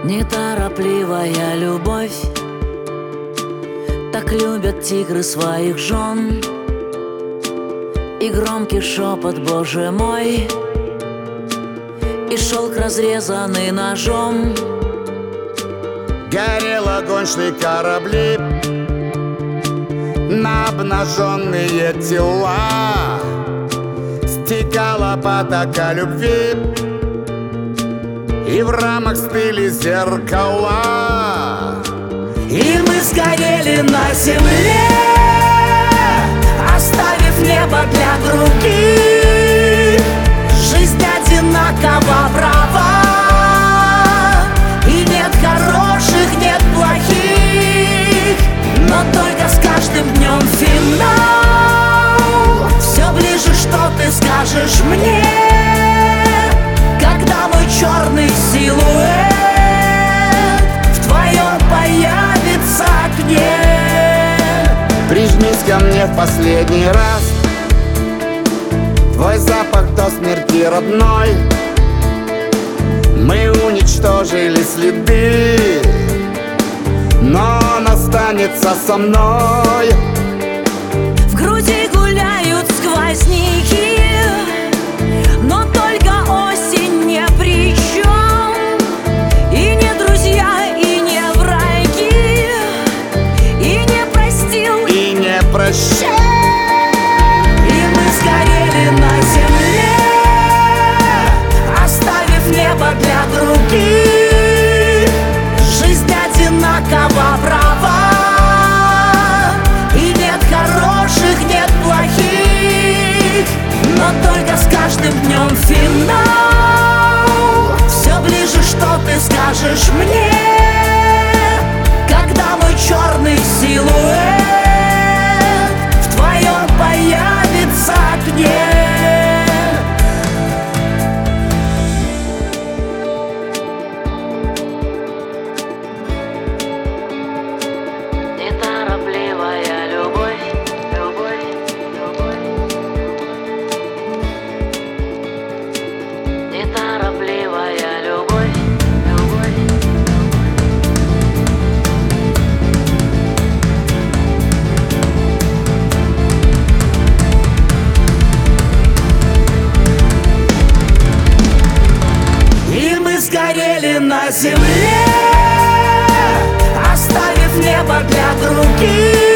Неторопливая любовь, так любят тигры своих жен. И громкий шепот, Боже мой, и шелк, разрезанный ножом. Горел огонь, шли корабли на обнаженные тела. Стекала потока любви, и в рамах стыли зеркала. И мы сгорели на земле, оставив небо для других. Жизнь одинакова права, и нет хороших, нет плохих. Но только с каждым днем финал. Все ближе, что ты скажешь мне, когда мой черный силуэт в твоем появится окне. Прижмись ко мне в последний раз, твой запах до смерти родной. Мы уничтожили следы, но он останется со мной. В груди гуляют сквозняки, но только осень ни при чем. И не друзья, и не враги, и не простил, И не прощай. и мы сгорели на земле, оставив небо для других. Жизнь одинакова права, и нет хороших, нет плохих. Но только с каждым днем финал. Все ближе, что ты скажешь мне, когда мой черный силуэт в твоем появится окне. Неторопливая любовь, любовь, любовь. Неторопливая любовь, любовь. И мы сгорели на земле, оставив небо для других.